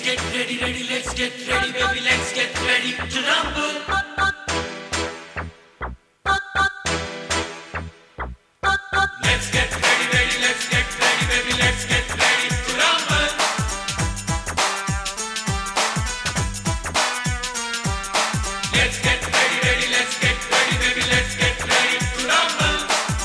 get ready, ready, let's get ready, baby, let's get ready to rumble. Let's get ready, ready, let's get ready, baby, let's get ready to rumble. Let's get ready, ready, let's get ready, baby, let's get ready to rumble.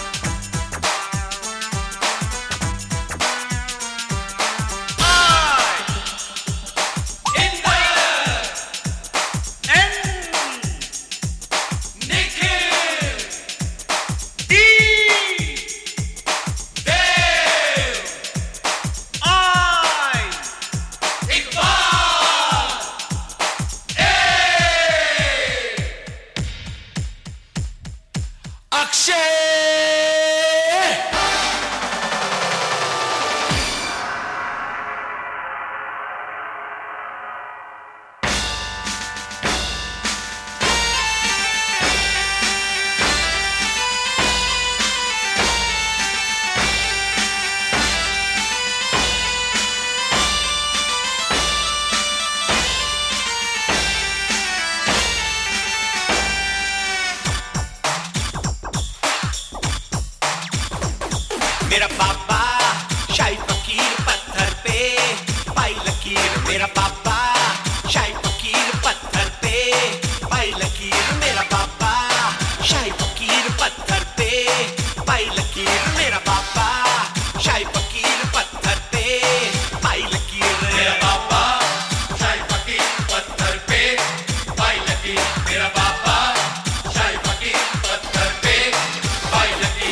मेरा पापा शाही फकीर पत्थर पे पाई लकीर मेरा पापा शाही फकीर पत्थर पे पाई लकीर मेरा पापा शाही फकीर पत्थर पे पाई लकीर मेरा पापा शाही फकीर पत्थर पे पाई लकीर मेरा पापा शाही फकीर पत्थर पे पाई लकीर मेरा पापा शाही फकीर पत्थर पे पाई लकीर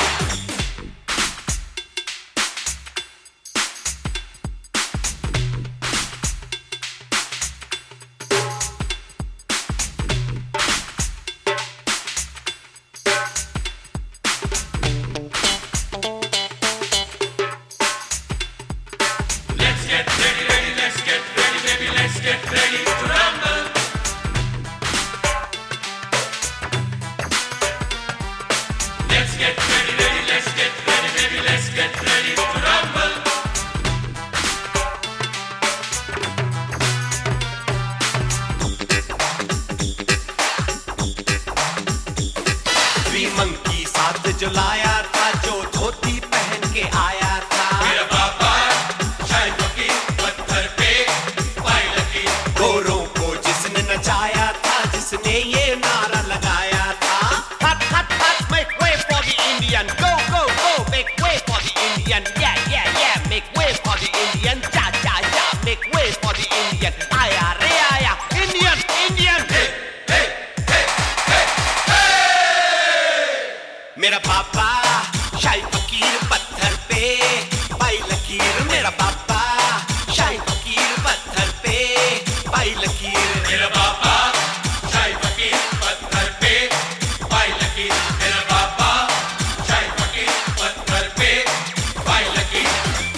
Get ready to rumble. Let's get ready, ready, let's get ready, baby, let's get ready to rumble. Monkey साथ जो लाया था जो धोती पहन के आया था मेरा पापा शाही फकीर पत्थर पे पाई लकीर गोरों को जिसने नचाया था जिसने ये नारा लगाया था हट हट हट make way for the Indian go go go make way for the Indian yeah yeah yeah make way for the Indian ja ja ja make way for the Indian आया रे आया Indian Indian hey hey hey hey hey मेरा पापा शाही फकीर पत्थर पे पाई लकीर मेरा पापा शाही फकीर पत्थर पे पाई लकीर मेरा पापा शाही फकीर पत्थर पे पाई लकीर मेरा पापा शाही फकीर पत्थर पे पाई लकीर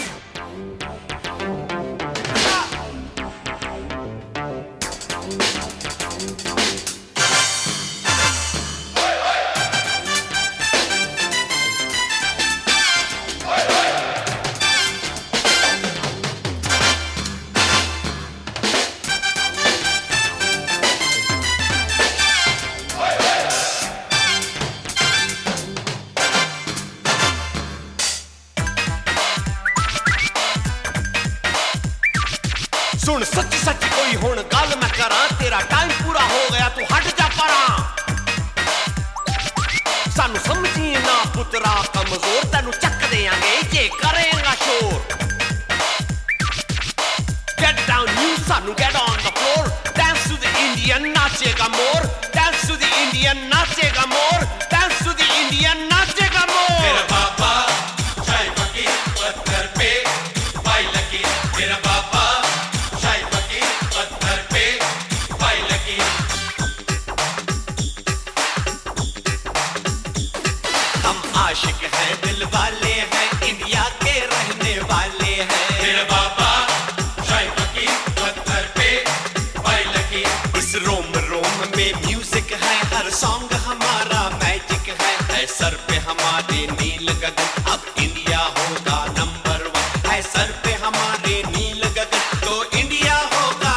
सुन सच्ची सच्ची कोई हुण गल मैं करा तेरा टाइम पूरा हो गया तू हट जा परा सानू समझी ना पुत्रा कमजोर तेनू चक देंगे जे करेगा शोर get down you सानू get on the floor dance to the Indian नाचेगा more dance to the Indian नाचेगा more dance to the Indian नाचेगा मोर मेरा पापा शाही फकीर पत्थर पे पाई लकीर मेरा पापा शाही फकीर पत्थर पे पाई लकीर हम आशिक हैं दिल वाले हैं इंडिया के रहने वाले हैं मेरा पापा शाही फकीर पत्थर पे पाई लकीर इस रोम रोम में म्यूजिक है हर सॉन्ग हमारा मैजिक है सर पे हमारे नील गगन अब इंडिया होगा नंबर 1 है सर पे हमारे नील गगन तो इंडिया होगा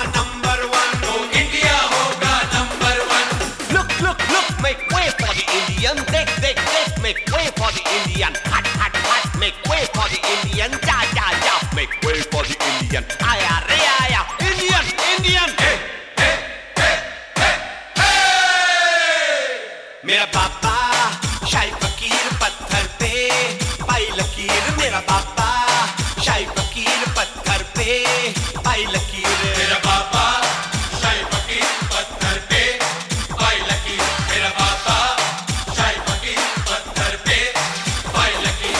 make way for the Indian. Hot, hot, hot, make way for the Indian. Ja, ja, ja, make way for the Indian. Aya, re, aya, Indian, Indian. hey, hey, hey, hey, hey! मेरा पापा शाही फकीर पत्थर पे, पाई लकीर. मेरा पापा शाही फकीर पत्थर पे, पाई लकीर. मेरा पापा शाही फकीर पत्थर पे, पाई लकीर. मेरा पापा शाही फकीर पत्थर पे, पाई लकीर.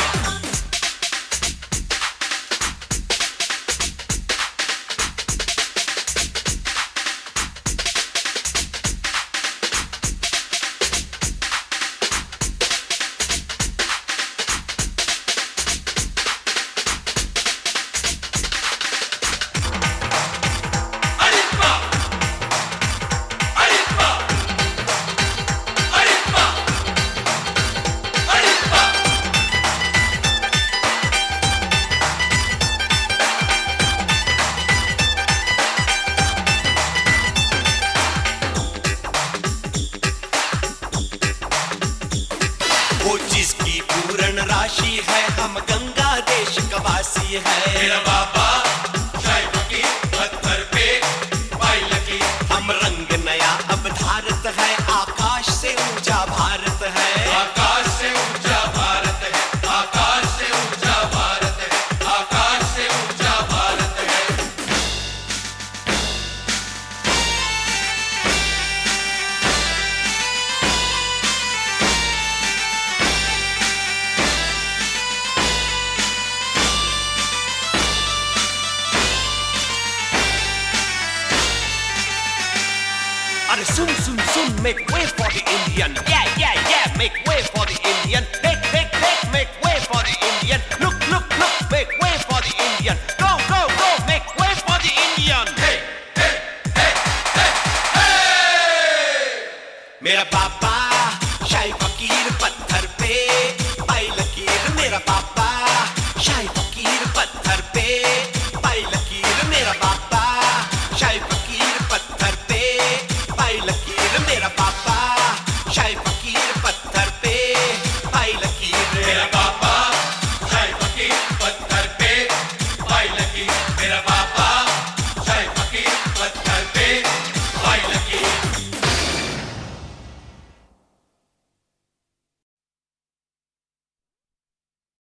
Aritma! Aritma! Aritma! Aritma! वो जिसकी पूर्ण राशि है, हम गंगा देश का वासी है. मेरा बाबा शाही फकीर पत्थर पे, पाई लकीर. हम रंग नया अब धारत है, आकाश से ऊंचा भारत है. आकाश से ऊंचा भारत है, आकाश से ऊंचा भारत है, आकाश से ऊंचा भारत है. अरे सुन सुन सुन, make way for the Indian. Yeah, yeah, yeah, make way for